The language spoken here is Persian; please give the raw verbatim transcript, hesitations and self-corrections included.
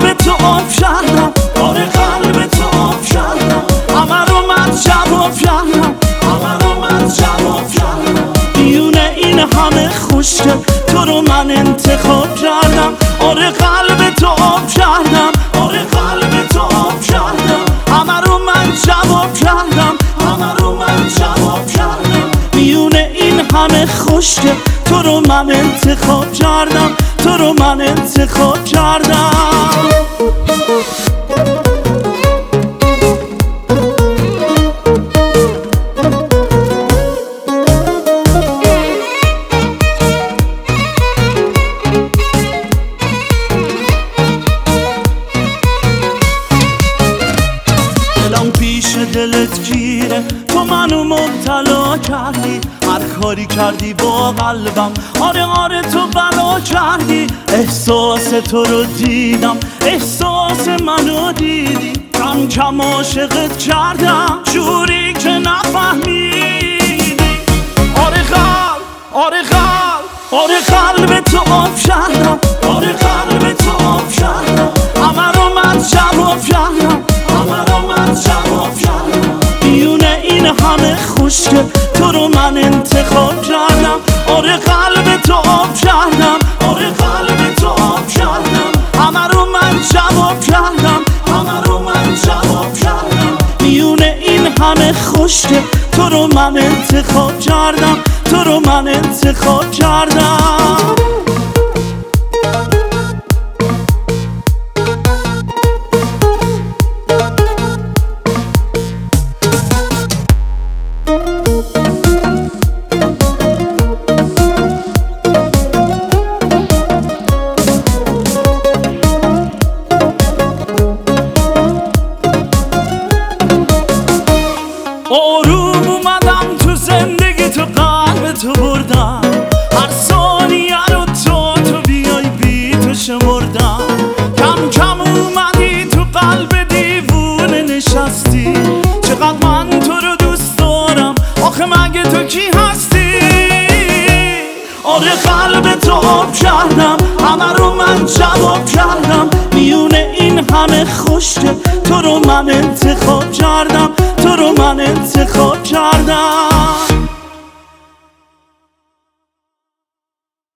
قلب تو آب کردم، آره قلب تو آب کردم، همه رو من جواب کردم، همه رو من جواب کردم. میونه این همه خوشگل تو رو من انتخاب کردم، آره قلب تو آب کردم، آره قلب تو آب کردم، همه رو من جواب کردم، همه رو من جواب کردم. میونه این همه خوشگل تو رو من انتخاب کردم، تو رو من انتخاب کردم. دلم پیش دلت گیره، تو منو مبتلا کردی، هر کاری کردی با قلبم، آره آره تو بلا کردی. احساس تو رو دیدم، احساس منو دیدی، کم کم عاشقت کردم جوری که نفهمیدی. آره قلب، آره قلب، آره قلب تو آب کردم، آره قلب تو آب کردم، همه رو من جواب کردم، همه رو من جواب کردم. میونه این همه خوشگل تو رو من انتخاب کردم، آره قلب تو آب کردم، آره قلب تو آب کردم، همه رو من جواب کردم، همه رو من جواب کردم. میونه این همه خوشگل تو رو من انتخاب کردم، تو رو من انتخاب کردم. آروم اومدم تو زندگی، تو قلب تو بردم، هر ثانیه رو تو تو بیای بی تو شمردم. کم کم اومدی تو قلب دیوونه نشستی، چقدر من تو رو دوست دارم، آخه مگه تو کی هستی؟ آره قلب تو آب کردم، همه رو من جواب کردم. میونه این همه خوشگل تو رو من انتخاب کردم، تو رو من انتخاب کردم.